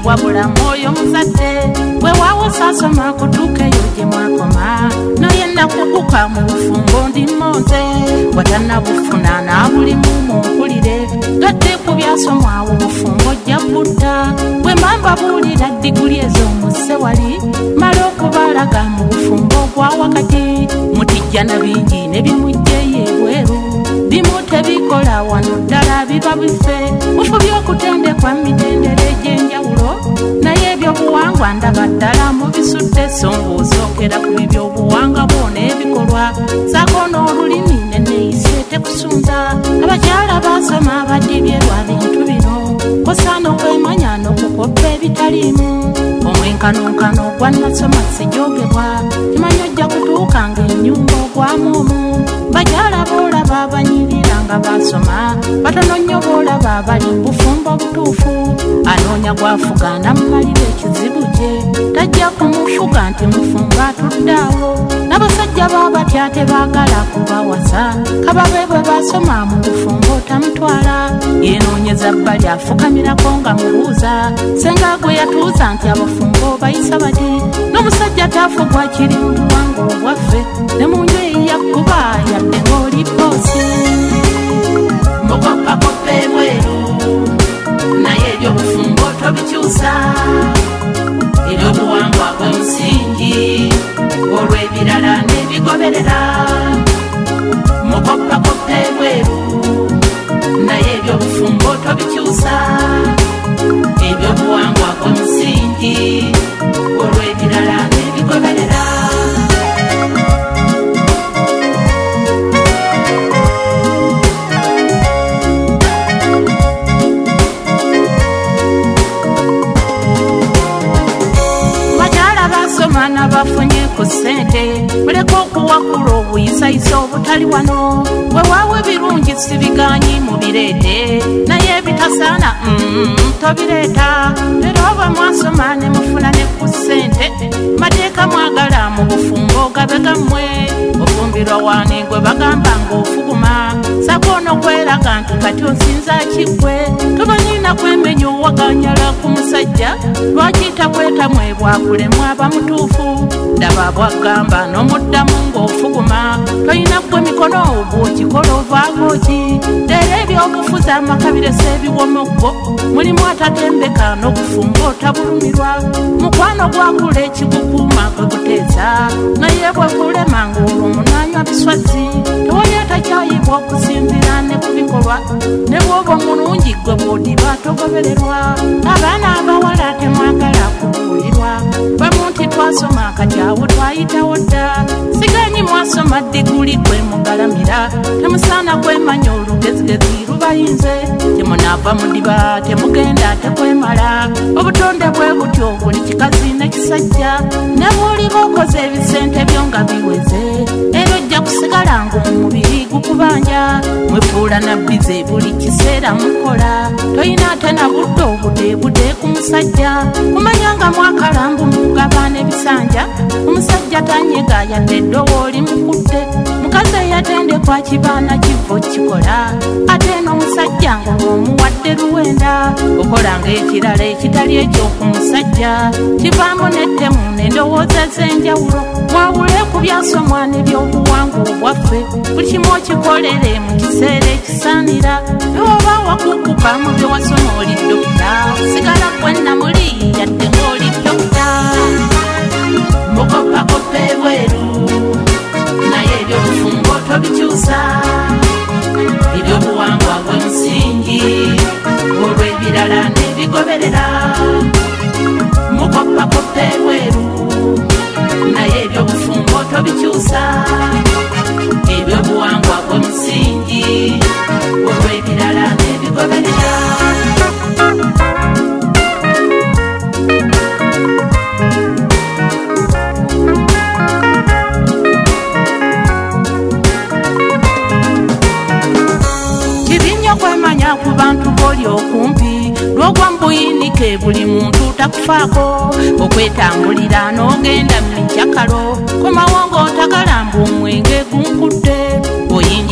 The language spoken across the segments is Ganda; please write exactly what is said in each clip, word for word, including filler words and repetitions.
wabula mwoyo muzadde bwe wawo saasoma kutuukeyo gye mwakoma noyenda kukuka mu bufumbo ndi mmonze watanna bufuna naabulimu mumpulire gadde ku byasomwawo bufumbo ojja budda bwe mamba buulira diguli ez'omusse wali mala okubalaga mu bufumbo obwa wakati mutijja na bingi ne bimujjeyo ebweru bimu tebikola wano ddala biba bife mufubye okutendekwa mitendera egy'enjawulo naye ebyobuwangwa ndaba ddala mubisudde so ng'osookera ku bibyobuwangwa bwona ebikolwa saako n'olulimi neneeyise tekusunza abakyala baasoma badibyerwa bintu bino kosaana okwemanya n'okukoppa ebitaliimu omwenkanonkano gwa nasoma sijoogebwa kimanyi ojja kutuuka ng'ennyumba ogwamu omu bakyala boolaba abanyirira nga baasoma batono nnyo boolaba abali bufumbo butuufu anoonya gwafugana mumalira ekizibu kye tajja kumufuga nti mufumbo atuddaawo n'abasajja baabatya tebaagala kubawasa kababe bwe baasoma mu bufumbo tamutwala yeenoonyeza bbali afukamirako nga mubuuza senga gwe yatuuza nti abafumbo bayisa bati n'omusajja taafugwa kiri mu buwangwa obwaffe ne mu nju eyakkuba yadde ng'oli boosi mukopakopa ebweru naye ebyobufumbo tobikyusa ebyobuwangwa bw'omusingi olw'ebirala n'ebigoberera mukopakopa ebweru naye ebyobufumbo tobikyusa ebyobuwangwa bw'omusingi olw'ebirala n'ebigoberera abaana bafunye ku ssente muleka okuwakula obuyisayisa obutali wano weewaawo ebirungi sibiganyi mubireete naye ebitasaana mm, tobireeta era oba mwasoma ne mufuna ne ku ssente mateeka mwagala mu bufumbo gabe gammwe ofumbirwa waani gwe bagamba ng'ofuguma sakoona okweraga nti kati onsinza kiggwe tobanyina kwemenya owaganyala ku musajja lwakiyita bwetamwe bwakulemu abamutuufu ndaba bwagamba n'omuddamu ng'ofuguma toyina gwe mikono bw'okikola ovaagoki leero ebyobufuzi amakabiresa ebiwomoggo mulimu atatembeka n'okufumba otabulumirwa mukwano gwakula ekigukuuma kwe kuteesa naye bwe kulema ng'olwo omunaanywa biswazi tewali atakyayibwa okusinzira ne ku bikolwa ne bw'oba omulungi gwe bw'odiba togobererwa abaana abawala temwagala kubuulirwa bwe munti twasoma akatyawo twayitawo dda siganyi mwasoma diguli gwe mugalamira temusaana kwemanya olugezigezi lubayinze temunaava mu ddiba temugenda tekwemala obutonde bwe butyo buli kikazi n'ekisajja ne bw'oliba okoze ebisente byo nga biweze era ojja kusigala ng'omubiri gukubanja mwefuula nabbize buli kiseera mukola toyina ate na budde obudeebude ku musajja kumanya nga mwakalambu mugabana ebisanja omusajja tanyega yadde eddowo oli mukudde mukazi eyatendekwa kibaana kivo kikola ate n'omusajja ng'omuwadde luwenda okola ng'ekirala ekitali eky'oku musajja kivaamu n'ettemu n'endowooza z'enjawulo mwawule ku byasomwa n'ebyobuwangwa obwaffe buli kimu okikolere mu kiseera ekisaanira newoba wakukuka mu bye wasoma oli dokita sigala kwenna muli yadde ng'oli dokita mukopakopa ebweru naye ebyobufumbo tobikyusa ebyobuwangwa bw'omusingi olw'ebirala n'ebigoberera mukopakopa ebweru naye ebyobufumbo tobikyusa ebyobuwangwa bw'omusingi olw'ebirala n'ebigoberera kwemanya ku bantu b'oli okumpi lw'ogwa mbuyinike buli muntu takufaako okwetambulira n'ogenda mu mijakalo komawo ng'otagalamba omwenge gunkudde oyingira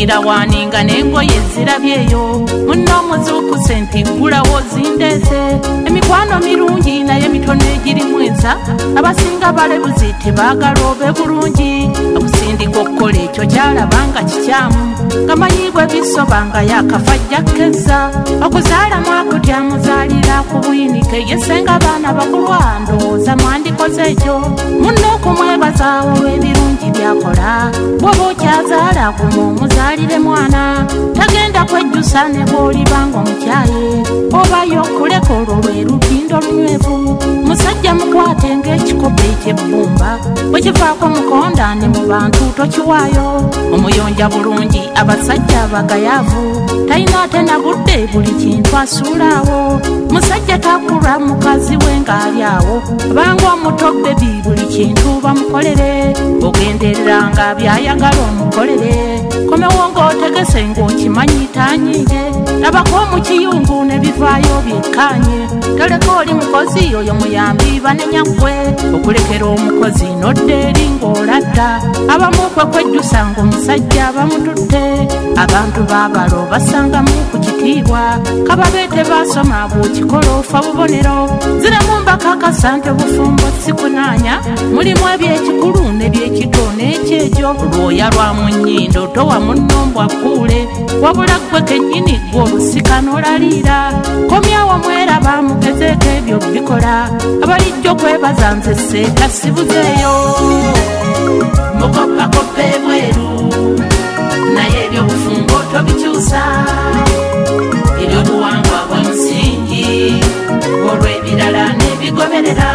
owulira waninga n'engoye zirabyeyo munno omuzuukuse nti gulawo zindeese emikwano mirungi naye mitono egirimu ensa abasinga balebuzi tebaagala obe bulungi okusindika okukola ekyo kyalabanga kikyamu nga manyibwe bisobanga yakafajja kkeza okuzaalamu akutya muzaalira ku buyinike yesenga abaana bakulwa ndowooza mwandikoze ekyo munno okumwebazaawo ebirungi byakola bwoba okyazaala gumu omuzaalire mwana tagenda kwejjusa ne bw'olibanga omukyaye obayo okuleka olwo lwe lutindo lunywevu musajja mukwate ng'ekikopo eky'ebbumba bwe kivaako mukonda ne mu bantu tokiwaayo omuyonja bulungi abasajja abagayaavu talina ate na budde buli kintu asuulaawo musajja takulwa mukazi we ng'ali awo abanga omutobbebi buli kintu bamukolere ogendereranga byayagala omukolere komewo ng'otegese ng'okimanyi tanyiige labako omukiyungu ne bivaayo byekkaanye toleka oli mukozi oyo muyambi banenya ggwe okulekera omukozi nodde eri ng'oladda abamu kwe kwejjusa ng'omusajja bamututte abantu baabalo basangamu ku kitiibwa kababeete baasoma bw'okikola ofa bubonero ziremu mbakakasa nti obufumbo sikunaanya mulimu ebyekikulu n'ebyekito n'ekyejo lwoya lwa mu nnyindo towa munnombwa kuule wabula ggwe kennyini ggwe olusika n'olaliira komyawo mweraba mugezeeko ebyo bikola abalijjo kwebaza nze seeta sibuzeeyo mukopakopa ebweru naye ebyobufumbo tobikyusa ebyobuwangwa bwa musingi olw'ebirala n'ebigoberera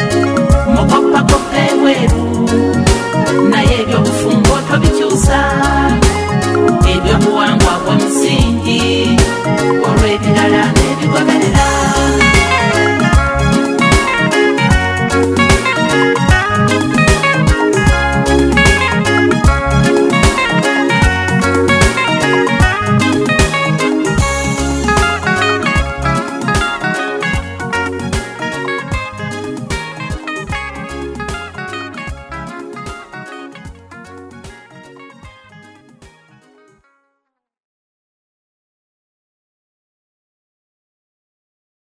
mukopakopa ebweru naye ebyobufumbo tobikyusa